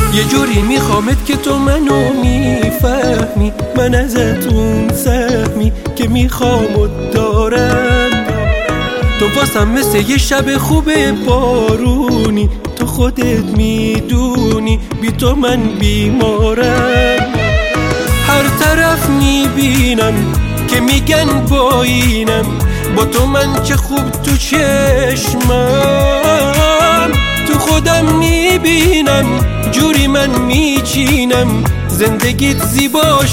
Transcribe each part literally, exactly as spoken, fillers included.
یه جوری میخوامت که تو منو میفهمی، من ازت اون سهمی که میخوام و دارم. تو واسم مثل یه شب خوب بارونی، تو خودت میدونی بی تو من بیمارم. هر طرف میبینم که میگن با اینم، با تو من چه خوب تو چشمم. تو خودم میبینم جوری من میچینم، زندگیت زیباش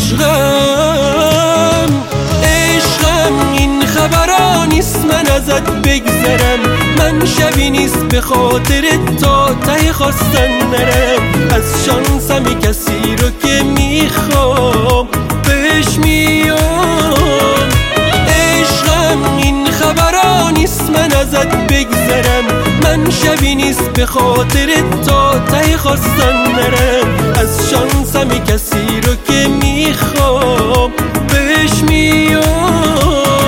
عشقم. عشقم این خبرا نیست من ازت بگذرم، من شبی نیست به خاطر تا ته خواستن نرم. از شانسمی کسی رو که میخوام بهش میام. عشقم این خبرا نیست من ازت بگذرم، من شبی نیست به خاطر تا ته خواستن نرم. از شانسمی کسی رو که میخوام بهش میام.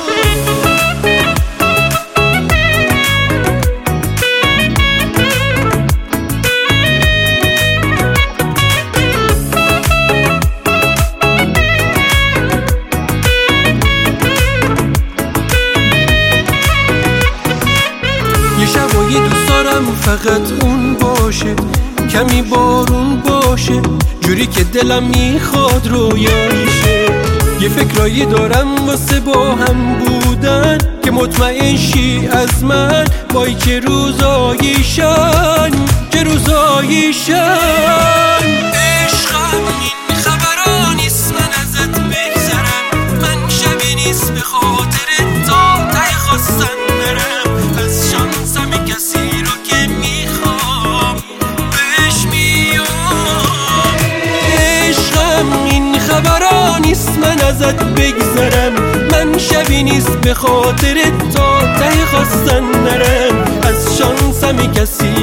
یه شبایی دوست دارم فقط اون باشه، کمی بارون باشه، جوری که دلم میخواد رویایشه. یه فکرایی دارم واسه با هم بودن، که مطمئن شی از من وای چه روزاییشن، چه روزاییشن. عشقم این خبرا نیست من ازت بگذرم، من شبی نیست به خاطر تا ته خواستن نرم. از شانسمی کسی رو که میخوام بهش میام. عشقم این خبرا نیست من ازت بگذرم، من شبی نیست به خاطر تا ته خواستن نرم. از شانسمی کسی